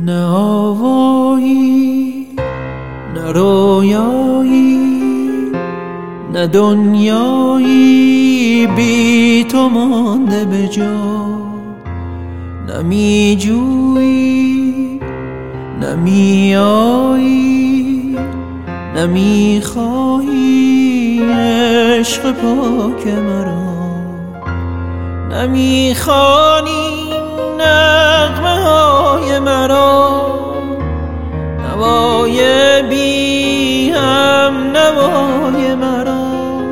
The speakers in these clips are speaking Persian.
نه آوایی نه رویایی نه دنیایی بی تو مانده به جا، نه می جویی نه می آیی نه می خواهی عشق پاک مرا، نه می خوانی نغمه های مرا، نوای بی هم نوای مرا،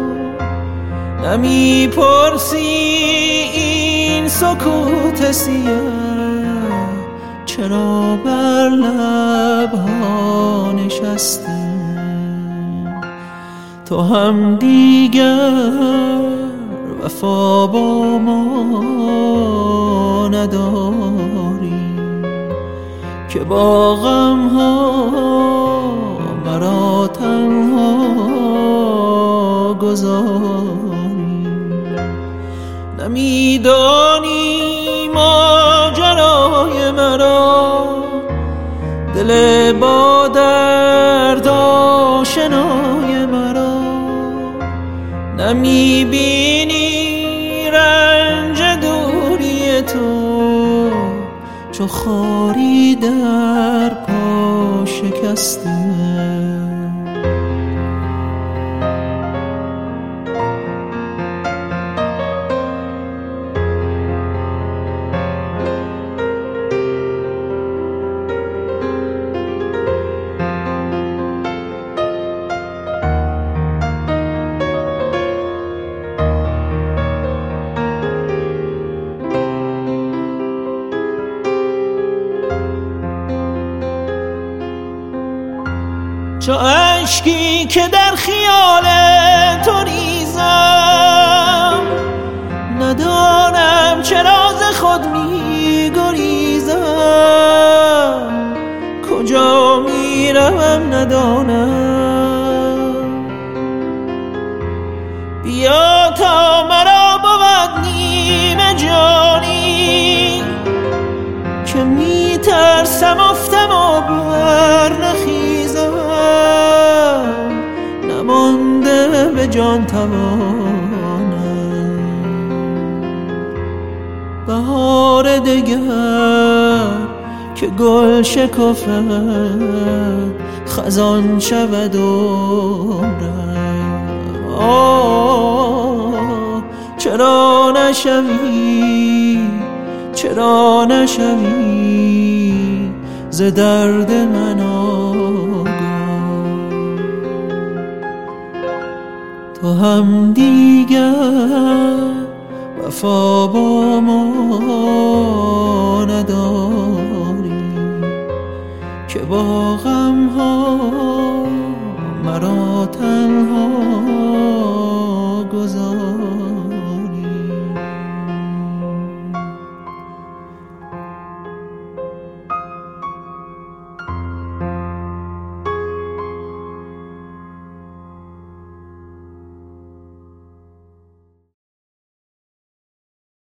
نمی پرسی این سکوت سیه چرا بر لبها نشسته، تو هم دیگر وفا با ما نداری که با غم ها مرا تنها گذاری، نمیدانی ماجرای مرا، دل با درد آشنای مرا، نمیبینی رنج دوری تو چو خاری در پا شکسته. چو اشکی که در خیال تو ریزم، ندانم چرا ز خود می گریزم، کجا می روم ندانم، بیا تا مرا بود نیمه جانی که می ترسم افتم و بر نخیزم، نمانده به جان توانم بهار دگر که گل شکفد خزان شود عمرم. چرا نشوی ز درد من آگاه، تو هم دیگر وفا با ما نداری که با